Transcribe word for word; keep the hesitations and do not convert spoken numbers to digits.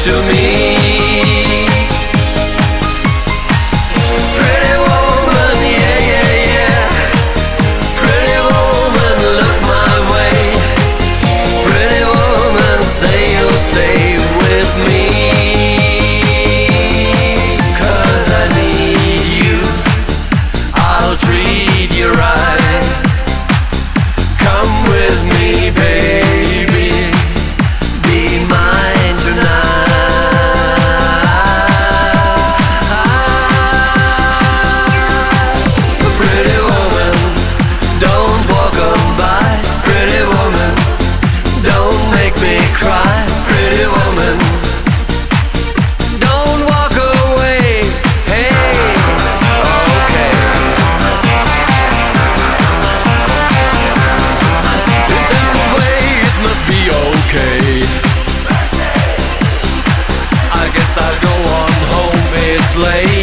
to me. Pretty woman, yeah, yeah, yeah. Pretty woman, look my way. Pretty woman, say you'll stay with me. 'Cause I need you, I'll treat you right. Come with me, baby, be mine tonight. Pretty woman, don't walk on by. Pretty woman, don't make me cry. Pretty woman, don't walk away. Hey, okay. If that's the way, it must be okay. I guess I'll go on home, it's late.